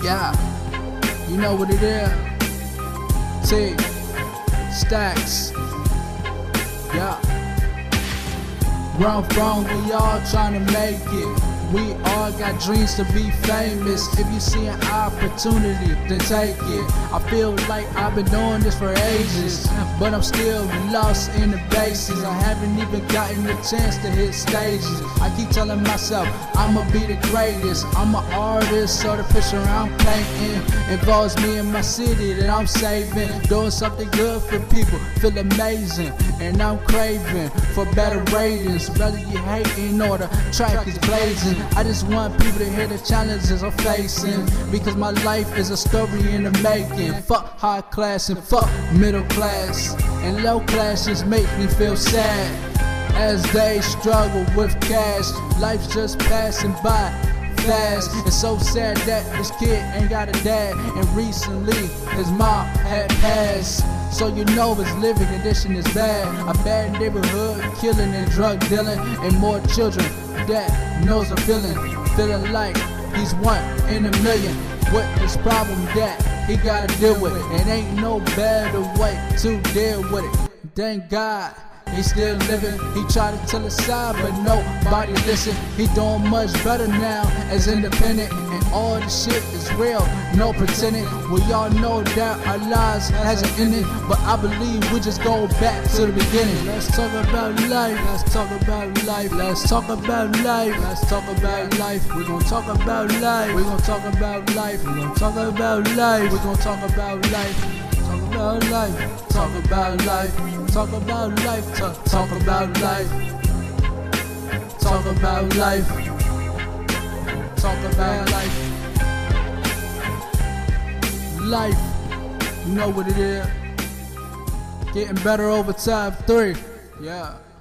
Yeah, you know what it is. T Stacks. Yeah. Where I'm from, we all trying to make it. We all got dreams to be famous. If you see an opportunity, then take it. I feel like I've been doing this for ages, but I'm still lost in the bases. I haven't even gotten the chance to hit stages. I keep telling myself I'ma be the greatest. I'm an artist, so the picture I'm painting involves me in my city that I'm saving. Doing something good for people, feel amazing, and I'm craving for better ratings. Whether you hating or the track is blazing, I just want people to hear the challenges I'm facing, because my life is a story in the making. Fuck high class and fuck middle class, and low class just make me feel sad as they struggle with cash. Life's just passing by fast. It's so sad that this kid ain't got a dad, and recently his mom had passed. So you know his living condition is bad. A bad neighborhood, killing and drug dealing, and more children that knows the feeling like he's one in a million with this problem that he gotta deal with. And ain't no better way to deal with it. Thank God he's still living. He tried to tell his side, but nobody listen. He doing much better now as independent, and all the shit is real, no pretending. We all know that our lives hasn't ended, but I believe we just go back to the beginning. Let's talk about life. Let's talk about life. Let's talk about life. Let's talk about life. We're gonna talk about life. We're gonna talk about life. We're gonna talk about life. We're gonna talk about life. Talk about life, talk about life, talk about life, talk about life, talk about life, talk about life. Life, you know what it is. Getting better over time. 3, yeah.